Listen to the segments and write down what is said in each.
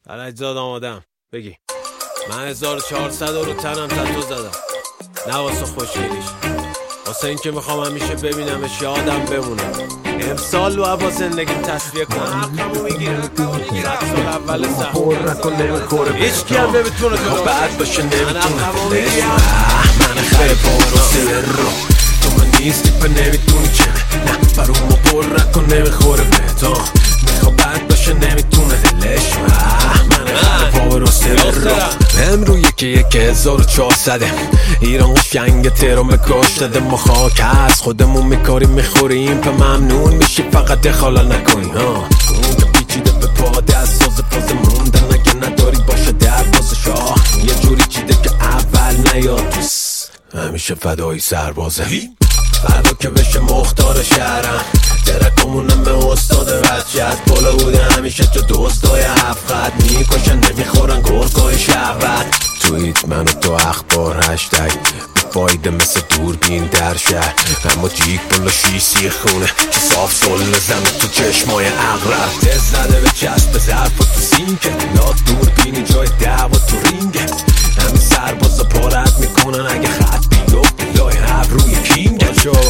فرجزاد آمادم بگی. من 1400 رو تنم تتو زدم، نه واسه خوشگلیش، واسه این که میخوام همیشه ببینمش یادم بمونه. امسال و با زندگیم تصفیه کنم، حقمو میگیرم. 100 سال اول سخت هیچ کی هم نمیتونه تو بعد باشه، نمیتونه من خیلی پاروسه رو تو من نیستی پا نمیتونی چه نه برامو پر نکن نمیخوره به تو میخوا بد باشه نمیتونه دلش من خیلی پاروسه رو امرو یکی 1400 ایران قشنگ تهران کش داده ما خاک هست خودمون میکاریم میخوریم پا ممنون میشی فقط خالا نکنی اون که پیچیده به پا دست ساز پاز موندن اگه نداری باشه در باز شاه یه جوری چیده که اول نیاد توس همیشه فدایی سربازه فردا که بشه مختار شهرم درکمونم به استاد بچه از بالا بوده همیشه تو دوستای هفت میکشن نمیخورن گرگای شهوت توییت منو تو اخبار هشتگ بفایده مثل دوربین در شهر اما جیک بالا شیسی خونه که صاف سل زمه تو چشمای اغرب دست زده به چسب ظرف و تو سینکه لا دوربینی جای دعوا تو رینگه همین سربازا پارت میکنن اگه خط بیفت لای هب روی کینگه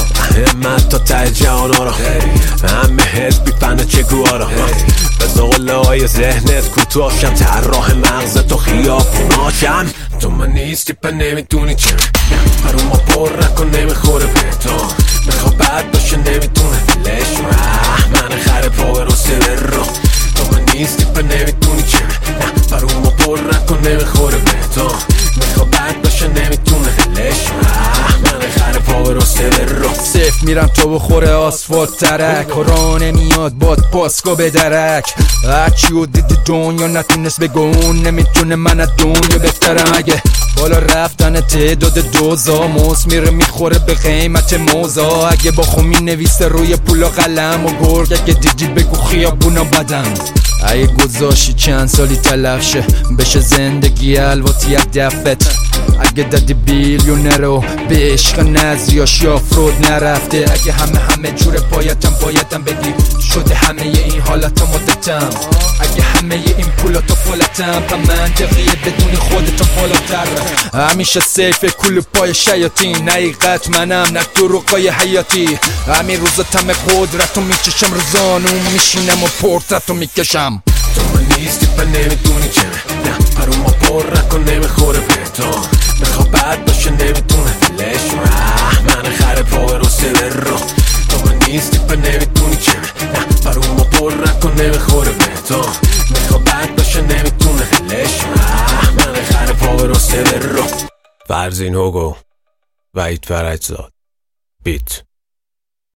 همت تا ته جهانا را همه حس بیفنه چگوها را به زغله های ذهنت کوتاشم طراح مغز تو خیابوناشم تو من نیستی پا نمیدونی چه برو ما پر نکن نمیخوره به تو میخوا بد باشه نمیتونه دلش من خره پا برو سبر رو تو من نیستی پا نمیدونی چه برو ما پر نکن نمیخوره به تو میخوا بد باشه نمیتونه دلش من خره پا برو سبر رو سفت میرم تو بخوره آسفالت ترک و نمیاد باد پاسکو به درک هرچی و دیدی دنیا نتونست بگون نمیتونه من از دنیا بهترم اگه بالا رفتن تعداد دوزا موز میره میخوره به قیمت موزا اگه با خومی نویسه روی پول و قلم و گرگ اگه دیدی بگو خیابونا بدن اگه گذاشی چند سالی تلف شه بشه زندگی الواتی از دفت اگه دادی بیلیونر رو به عشق نزریاش یا فرود نرفته اگه همه جور بایدم بدی شده همه این حالت مدتم اگه همه این پولاتو فالتم پا منطقیه بدونی خودتو بالاتر همیشه سیف کل پای شیاطین حقیقت منم نه دروغای حیاتی همین روزا تم قدرتو میچشم روزانو میشینم و پورترتو میکشم تو من نیستی پا نمیدونی چه نه برو ما پر نکن نمیخوره به تو میخوا بد باشه نمیتونه دلش من خره پا برو سبر رو تو من نیستی پا نمیدونی چه نه برو ما پر نکن نمیخوره به تو میخوا بد باشه نمیتونه دلش من خره پا برو سبر رو فرزین هوگو وحید فرجزاد بیت